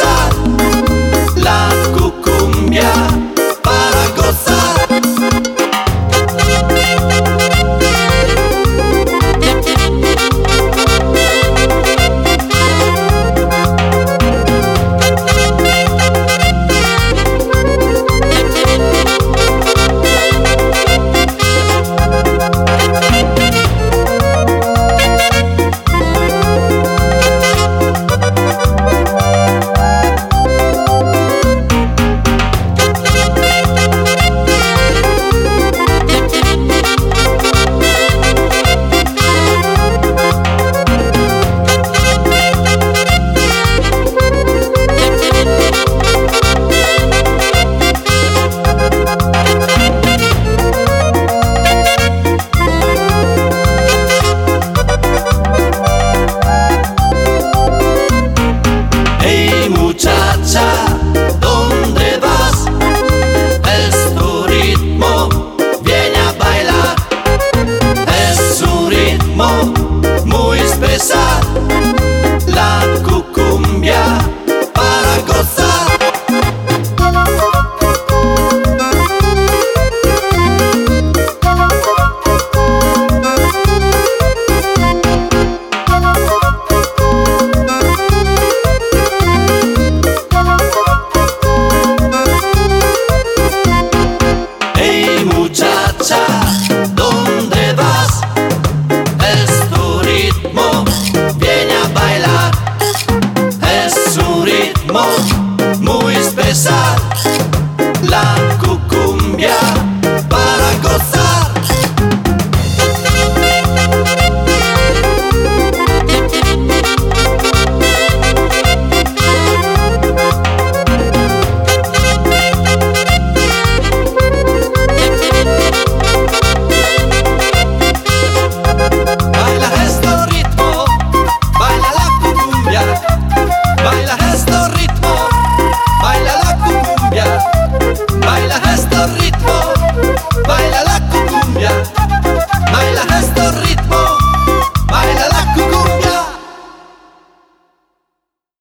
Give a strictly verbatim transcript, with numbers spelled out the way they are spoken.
especial, la cucumbia para gozar. Muchacha, ¿dónde vas? Es tu ritmo, viene a bailar. Es un ritmo muy especial, la cucumbia para gozar. Muchacha, ¿dónde vas? Es tu ritmo, viene a bailar. Es un ritmo muy especial, la